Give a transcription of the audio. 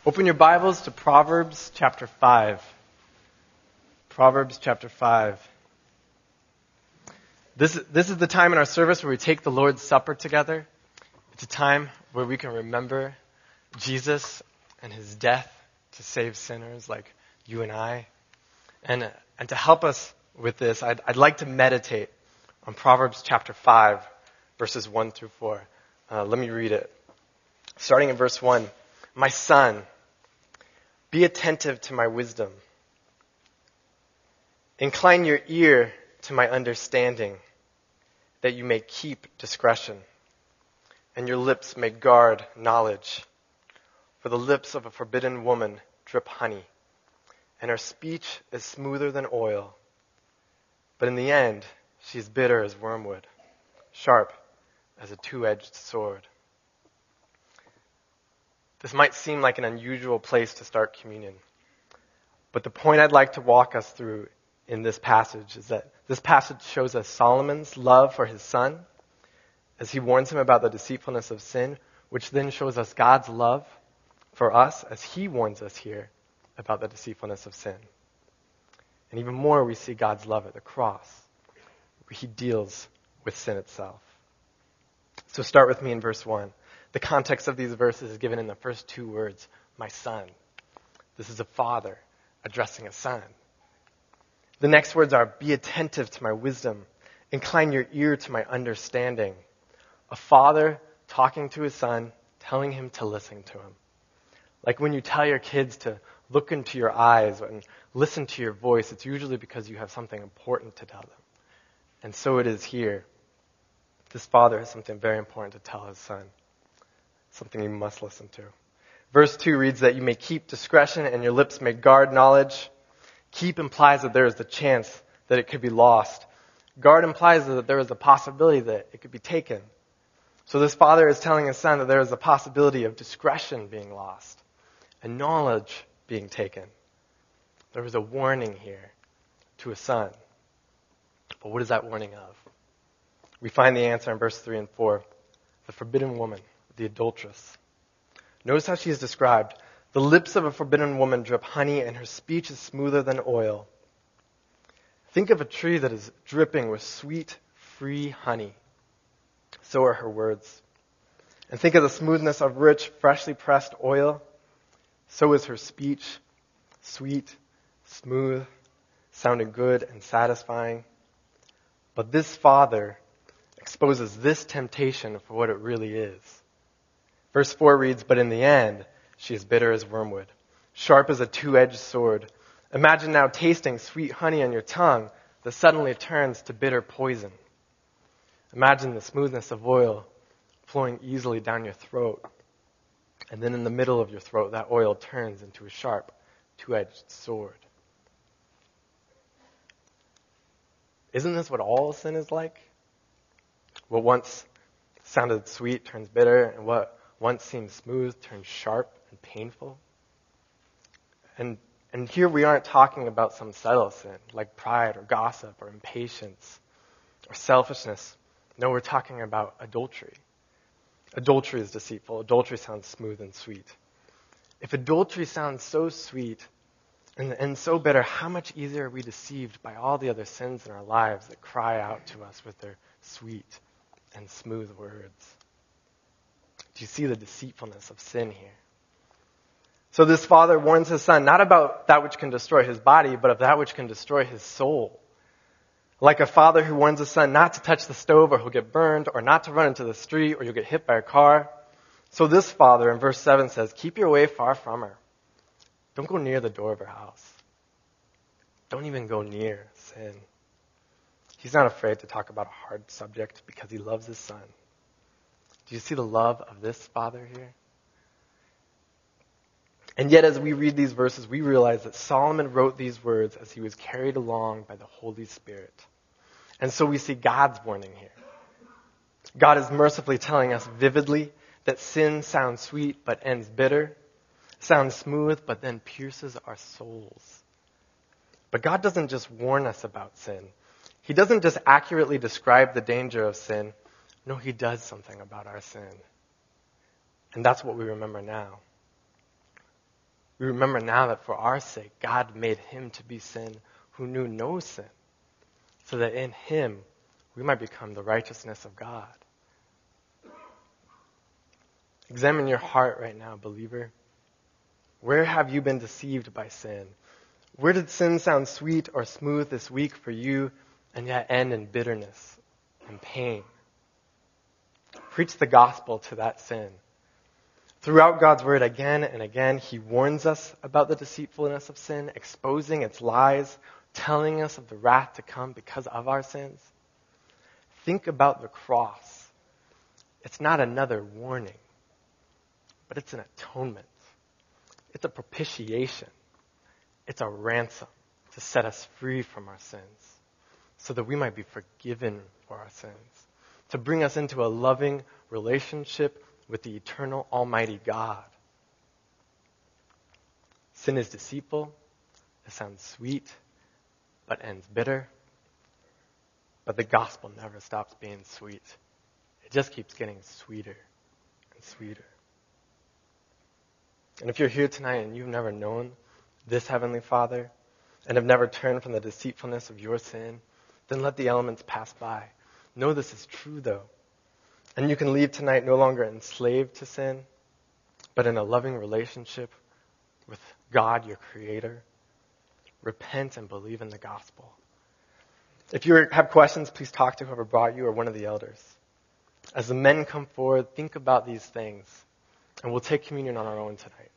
Open your Bibles to Proverbs chapter 5. Proverbs chapter 5. This is the time in our service where we take the Lord's Supper together. It's a time where we can remember Jesus and his death to save sinners like you and I. And to help us with this, I'd like to meditate on Proverbs chapter 5, verses 1 through 4. Let me read it. Starting in verse 1. My son, be attentive to my wisdom. Incline your ear to my understanding, that you may keep discretion, and your lips may guard knowledge. For the lips of a forbidden woman drip honey, and her speech is smoother than oil. But in the end, she is bitter as wormwood, sharp as a two-edged sword. This might seem like an unusual place to start communion. But the point I'd like to walk us through in this passage is that this passage shows us Solomon's love for his son as he warns him about the deceitfulness of sin, which then shows us God's love for us as he warns us here about the deceitfulness of sin. And even more, we see God's love at the cross, where he deals with sin itself. So start with me in verse 1. The context of these verses is given in the first two words, my son. This is a father addressing a son. The next words are, be attentive to my wisdom. Incline your ear to my understanding. A father talking to his son, telling him to listen to him. Like when you tell your kids to look into your eyes and listen to your voice, it's usually because you have something important to tell them. And so it is here. This father has something very important to tell his son. Something you must listen to. Verse 2 reads that you may keep discretion and your lips may guard knowledge. Keep implies that there is the chance that it could be lost. Guard implies that there is a possibility that it could be taken. So this father is telling his son that there is a possibility of discretion being lost and knowledge being taken. There is a warning here to a son. But what is that warning of? We find the answer in verse 3 and 4. The forbidden woman, the adulteress. Notice how she is described. The lips of a forbidden woman drip honey, and her speech is smoother than oil. Think of a tree that is dripping with sweet, free honey. So are her words. And think of the smoothness of rich, freshly pressed oil. So is her speech, sweet, smooth, sounding good and satisfying. But this father exposes this temptation for what it really is. Verse 4 reads, but in the end, she is bitter as wormwood, sharp as a two-edged sword. Imagine now tasting sweet honey on your tongue that suddenly turns to bitter poison. Imagine the smoothness of oil flowing easily down your throat. And then in the middle of your throat, that oil turns into a sharp, two-edged sword. Isn't this what all sin is like? What once sounded sweet turns bitter, and what once seemed smooth turns sharp and painful. And here we aren't talking about some subtle sin, like pride or gossip or impatience or selfishness. No, we're talking about adultery. Adultery is deceitful. Adultery sounds smooth and sweet. If adultery sounds so sweet and so bitter, how much easier are we deceived by all the other sins in our lives that cry out to us with their sweet and smooth words? Do you see the deceitfulness of sin here? So this father warns his son not about that which can destroy his body, but of that which can destroy his soul. Like a father who warns his son not to touch the stove or he'll get burned, or not to run into the street or you'll get hit by a car. So this father in verse 7 says, keep your way far from her. Don't go near the door of her house. Don't even go near sin. He's not afraid to talk about a hard subject because he loves his son. Do you see the love of this father here? And yet as we read these verses, we realize that Solomon wrote these words as he was carried along by the Holy Spirit. And so we see God's warning here. God is mercifully telling us vividly that sin sounds sweet but ends bitter, sounds smooth but then pierces our souls. But God doesn't just warn us about sin. He doesn't just accurately describe the danger of sin. No, he does something about our sin. And that's what we remember now. We remember now that for our sake, God made him to be sin who knew no sin, so that in him we might become the righteousness of God. Examine your heart right now, believer. Where have you been deceived by sin? Where did sin sound sweet or smooth this week for you and yet end in bitterness and pain? Preach the gospel to that sin. Throughout God's word again and again, he warns us about the deceitfulness of sin, exposing its lies, telling us of the wrath to come because of our sins. Think about the cross. It's not another warning, but it's an atonement. It's a propitiation. It's a ransom to set us free from our sins so that we might be forgiven for our sins, to bring us into a loving relationship with the eternal Almighty God. Sin is deceitful. It sounds sweet, but ends bitter. But the gospel never stops being sweet. It just keeps getting sweeter and sweeter. And if you're here tonight and you've never known this Heavenly Father and have never turned from the deceitfulness of your sin, then let the elements pass by. Know this is true, though. And you can leave tonight no longer enslaved to sin, but in a loving relationship with God, your Creator. Repent and believe in the gospel. If you have questions, please talk to whoever brought you or one of the elders. As the men come forward, think about these things, and we'll take communion on our own tonight.